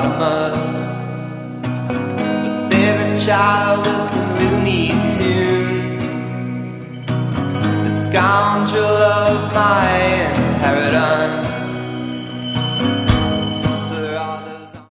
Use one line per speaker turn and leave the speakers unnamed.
hippopotamus, the favorite child of some Looney Tunes, the scoundrel of my inheritance.